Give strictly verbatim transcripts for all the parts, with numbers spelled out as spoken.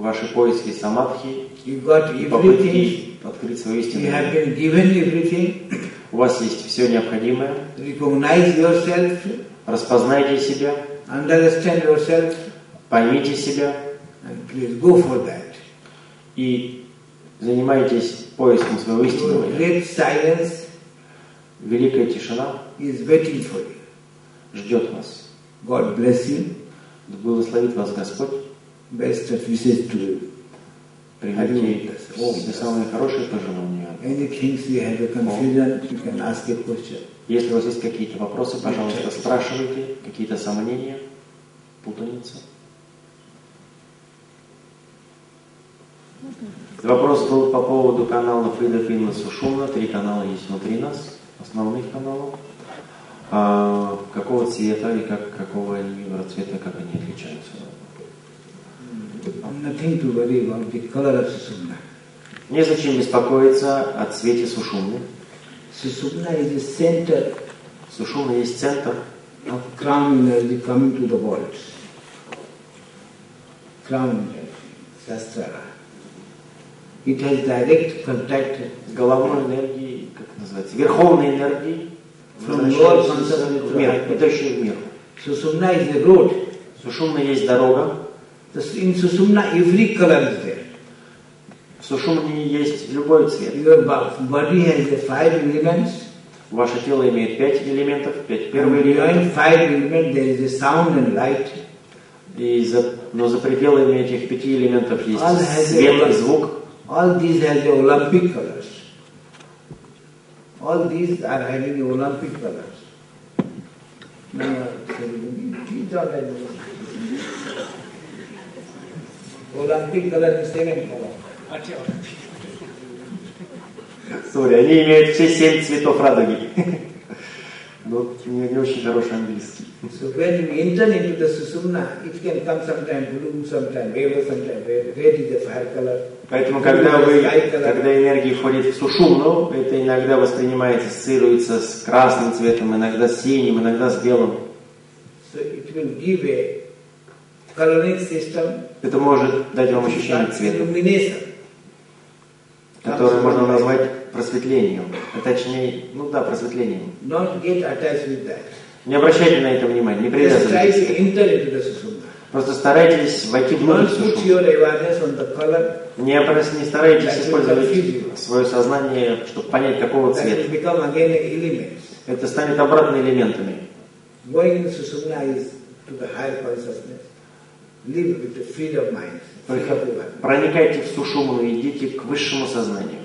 ваши поиски самадхи You got и everything. попытки открыть свою истину. You have been given everything. У вас есть все необходимое. Recognize yourself. Распознайте себя. Understand yourself. Поймите себя. And please go for that. И занимайтесь поиском своего истинного Your я. great silence Великая тишина is waiting for you. ждет вас. God bless you. Да благословит вас Господь. Best of wishes to you. Примите все самые хорошие пожелания. Anything you have a confusion, you can ask a question. Если у вас есть какие-то вопросы, пожалуйста, спрашивайте, какие-то сомнения, путаница. Вопрос был по поводу канала Фрида Финна Сушумна. Три канала есть внутри нас, основных каналов. А какого цвета и как, какого цвета, как они отличаются? Nothing to worry about the color of Sushumna. Незачем беспокоиться о цвете Сушумны. Sushumna is the center Сушумна есть центр of crown energy coming to the world. Crown energy, Sastra. It has direct contact с головной энергией, как это называется, верховной энергией, from lower consciousness в to мир, higher. идущей в мир. Sushumna is the road. Сушумна есть дорога. In Sushumna every color is there. В Сушумне есть любой цвет. Your body has the five elements. Ваше тело имеет пять элементов, пять первых And элементов. behind five elements there is a sound and light. И за, но за пределами этих пяти элементов есть All has свет a- и звук. All these have the Olympic colors. All these are having the Olympic colors. No, these are the Olympic color is seven color. Sorry, они имеют все семь цветов радуги. Но не, не очень хороший английский. So when you enter into the Sushumna, it can come sometime blue, sometime yellow, sometime red. Red is the fire color. Поэтому, когда, вы, когда энергия входит в Сушумну, это иногда воспринимается, ассоциируется с красным цветом, иногда с синим, иногда с белым. So it will give a coloric system, Это может дать вам ощущение цвета, illumination. которое можно назвать просветлением. А точнее, ну да, просветлением. Don't get attached with that. Не обращайте на это внимания, не Just try привязывайтесь. to enter into the Sushumna. Просто старайтесь войти внутрь Don't put Сушумны. your awareness on the color. Не, обращ- не старайтесь That will использовать confuse you. свое сознание, чтобы понять, какого That цвета. will become again elements. Это станет обратно элементами. Going in Sushumna is to the higher consciousness. Live with the freedom of mind. Free of awareness. Проникайте в Сушумну, идите к высшему сознанию.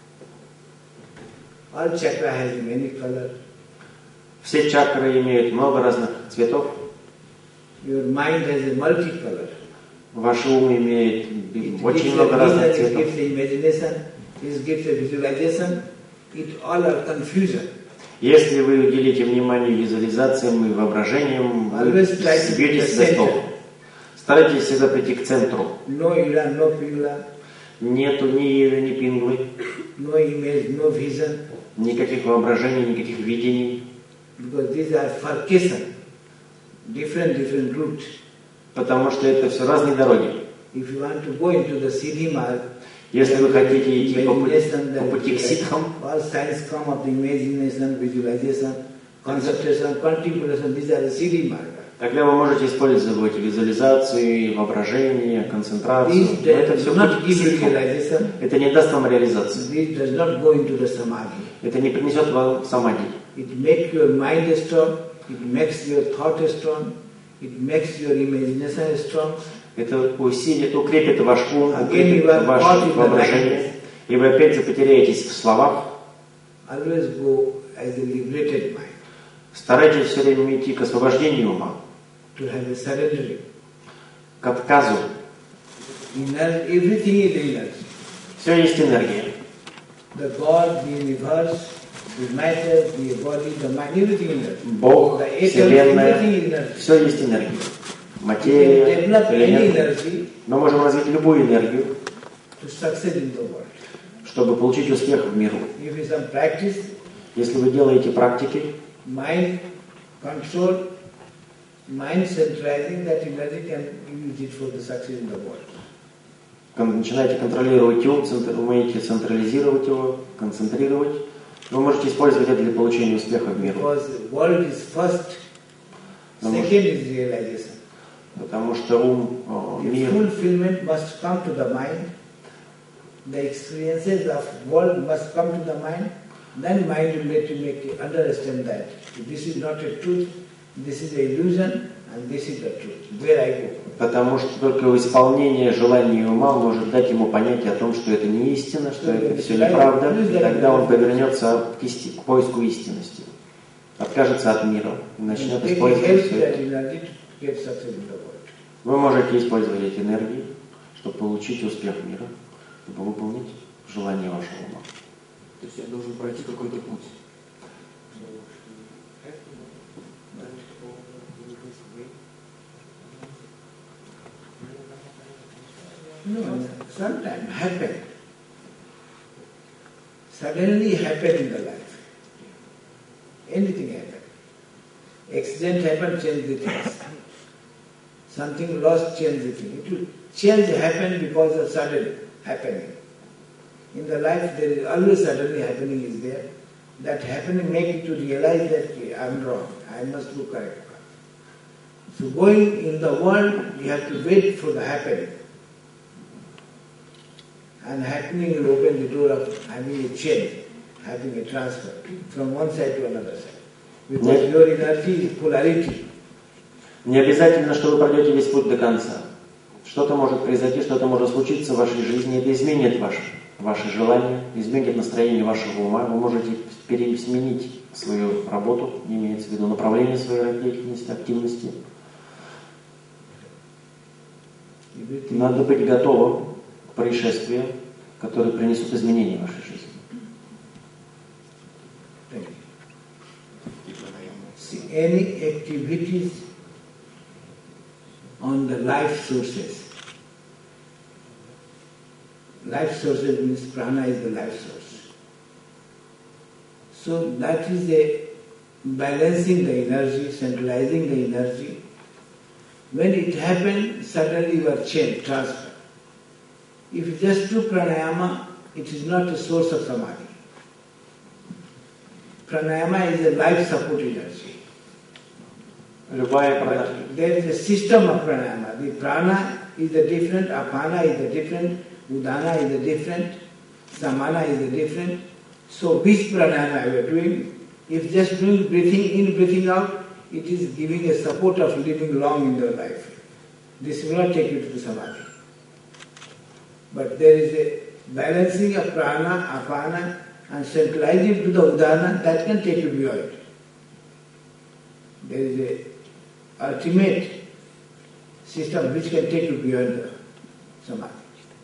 All chakra has many colors. Все чакры имеют много разных цветов. Your mind has a multicolor. Ваш ум имеет It очень gives много a разных vision, it цветов. gives a imagination, it gives a visualization. It all are confusion. Если вы уделите внимание визуализациям и воображениям, вы Always try to сбьетесь be the со стола. center. Старайтесь всегда прийти к центру. No ira, no pingla, Нету ни иры, ни пинглы, no image, no vision. никаких воображений, никаких видений. Because these are forcation. Different, different routes. Потому что это все разные дороги. If you want to go into the Siddhi Marg, Если вы хотите идти по, пу- imagination, по then пути к ситхам, all signs come of the imagination, visualization, concentration, contemplation. These are the Siddhi Marg. тогда вы можете использовать визуализацию, воображение, концентрацию. This Но это does все not путь к give you ситхам. realization. Это не даст вам реализации. This does not go into the Samadhi. Это не принесет вам самадхи. It makes your mind strong, it makes your thought strong, it makes your imagination strong. Это усилит, укрепит ваш ум, Again, укрепит you are ваше caught in the воображение. И вы опять же потеряетесь в словах. Always go as a liberated mind, Старайтесь все время идти к освобождению ума, to have a surrendering. к отказу. Inner, everything is energy. Все есть энергия. The God, the universe, the matter, the body, the mind, everything is energy. Бог, The atom, Вселенная, everything is energy. все есть энергия. We can Материя, develop any элементы. energy Мы можем развить любую энергию, to succeed in the world. чтобы получить успех в миру. If you some practice, Если вы делаете практики, mind control, mind centralizing, that energy can use it for the success in the world. начинаете контролировать ум, умеете централизировать его, концентрировать, вы можете использовать это для получения успеха в мире. Потому что ум, о, мир, the experiences of world must come to the mind, then mind will let you make you understand that this is not a truth, this is an illusion, and this is the truth. Where I go. Потому что только исполнение желаний ума может дать ему понятие о том, что это не истина, что это все неправда, и тогда он повернется к, исти, к поиску истинности, откажется от мира и начнет использовать все это. Вы можете использовать эти энергии, чтобы получить успех мира, чтобы выполнить желание вашего ума. То есть я должен пройти какой-то путь. No, sometimes happen. Suddenly happen in the life. Anything happen. Accident happen, change the things. Something lost, change the thing. It will change happen because of sudden happening. In the life there is always suddenly happening is there. That happening make you to realize that I am wrong, I must do correct. So going in the world, you have to wait for the happening. And happening will open the door of having a change, having a transfer from one side to another side. Because your energy is polarity. Не обязательно, что вы пройдете весь путь до конца. Что-то может произойти, что-то может случиться в вашей жизни, это изменит ваши, ваши желания, изменит настроение вашего ума. Вы можете пересменить свою работу, имеется в виду направление своей деятельности, активности. Надо быть готовым к происшествиям, которые принесут изменения в вашей жизни. See, any activities on the life sources. Life sources means prana is the life source. So that is a balancing the energy, centralizing the energy. When it happens, suddenly you are changed, transfer. If you just do pranayama, it is not a source of samadhi. Pranayama is a life support energy. There is a system of pranayama. The prana is the different, apana is the different, udana is the different, samana is the different. So which pranayama you are doing? If just doing breathing in, breathing out, it is giving a support of living long in your life. This will not take you to the samadhi. But there is a balancing of prana, apana, and centralizing to the udana, that can take you beyond. There is a ultimate system which can take you beyond the samadhi.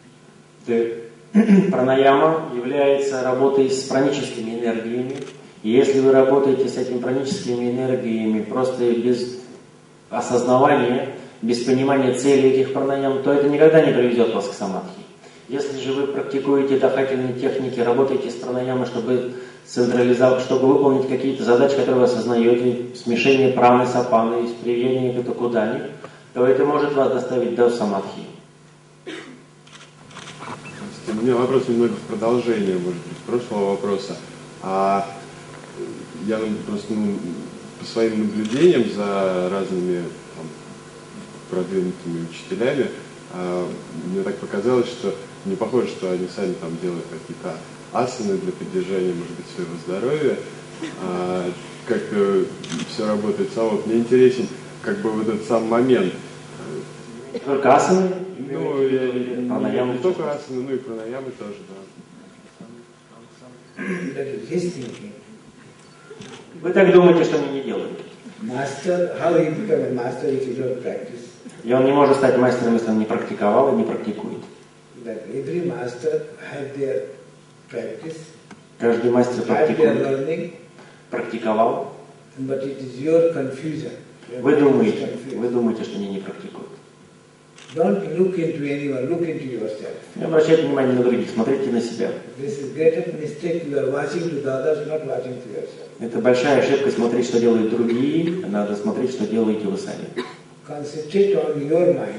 Пранаяма является работой с праническими энергиями. И если вы работаете с этими праническими энергиями просто без осознавания, без понимания цели этих пранаям, то это никогда не приведет вас к самадхи. Если же вы практикуете дыхательные техники, работаете с пранаямой, чтобы централизовать, чтобы выполнить какие-то задачи, которые вы осознаете, смешение праны с апаной, приведение к кудани, то это может вас доставить до самадхи. У меня вопрос немного в продолжение, может быть, прошлого вопроса. А я просто ну, по своим наблюдениям за разными там, продвинутыми учителями, а, мне так показалось, что не похоже, что они сами там делают какие-то асаны для поддержания, может быть, своего здоровья, а, как-то все работает само. Мне интересен как бы вот этот сам момент. Только асаны? Ну, я, я, не, не только асаны, но и пранаямы тоже, да. Вы так думаете, что они не делают? Master, how he become a master if he don't practice? И он не может стать мастером, если он не практиковал и не практикует. That every master had their practice, каждый мастер практикует, практиковал. But it is your confusion. Вы думаете, вы думаете, что они не практикуют. Don't look into anyone, look into yourself. Не обращайте внимания на других, смотрите на себя. This is greatest mistake. You are watching to the others, not watching to yourself. Это большая ошибка смотреть, что делают другие, надо смотреть, что делаете вы сами. Concentrate on your mind.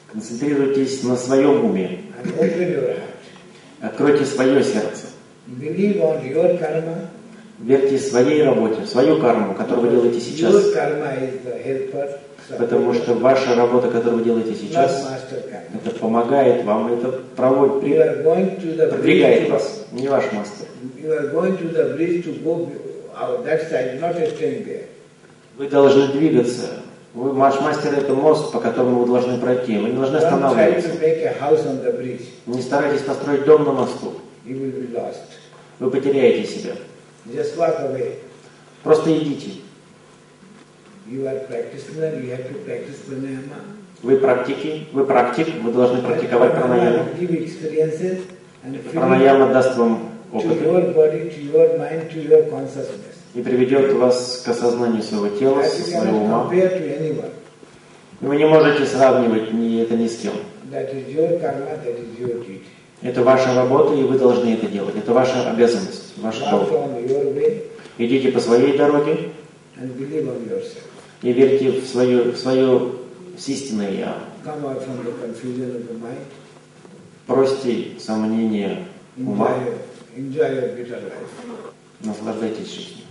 Концентрируйтесь на своем уме. and open your heart. Откройте свое сердце. Believe on your karma. Верьте своей работе, свою карму, которую вы делаете сейчас. Your karma is the helper. Потому что ваша работа, которую вы делаете сейчас, это помогает вам, это проводит, при- продвигает вас, не ваш мастер. You are going to the bridge to go out that side, not staying there. Вы должны двигаться. Вы, ваш мастер это мост, по которому вы должны пройти. Вы не должны Don't try останавливаться. to make a house on the bridge. Не старайтесь построить дом на мосту. You will be lost. Вы потеряете себя. Just walk away. Просто идите. You are practitioner, you have to practice pranayama. Вы практики, вы практик, вы должны практиковать пранаяму. Give experiences and feel Пранаяма даст вам to опыт your body, to your mind, to your consciousness. и приведет вас к осознанию своего тела, That you своего cannot ума. compare to anyone. Вы не можете сравнивать ни это ни с кем. That is your karma, that is your duty. Это ваша работа, и вы должны это делать. Это ваша обязанность, ваш Walk долг. on your way Идите по своей дороге and believe on yourself. и верьте в свое, в свое истинное «Я». Come out from the confusion of the mind. Бросьте сомнения ума, Enjoy, enjoy your bitter life. наслаждайтесь жизнью.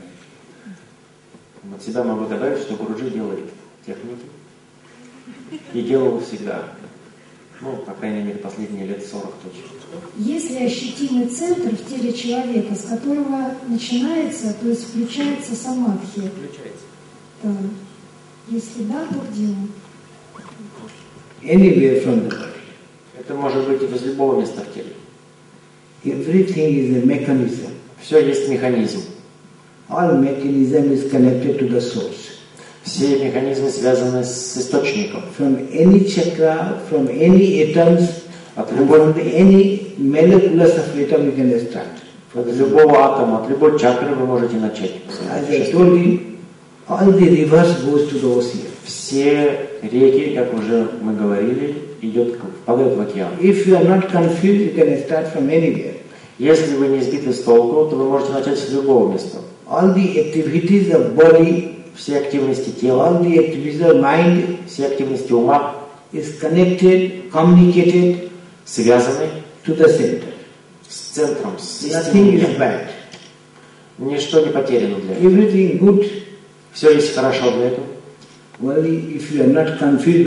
От себя могу добавить, что Гуруджи делает техники и делал всегда. Ну, по крайней мере, последние лет сорок точно. Есть ли ощутимый центр в теле человека, с которого начинается, то есть включается самадхи? Включается. Да. Если да, то где он? Anywhere from the body. Это может быть из любого места в теле. Everything is a mechanism. Все есть механизм. All mechanism is connected to the source. Все механизмы связаны с источником. From any chakra, from any atoms, От and любой, from the, any molecules of atom you can start. от любого атома, от любой чакры вы можете начать. As I told you, all the rivers goes to the ocean. Все реки, как уже мы говорили, идет, впадают в океан. If you are not confused, you can start from anywhere. Если вы не сбиты с толку, то вы можете начать с любого места. All the activities of body, Все активности тела, all the activities of mind все активности ума is connected, communicated связаны to the center. с центром, с Nothing is истинным. bad. Ничто не потеряно для этого. Everything good. Все есть хорошо для этого. Only if you are not confused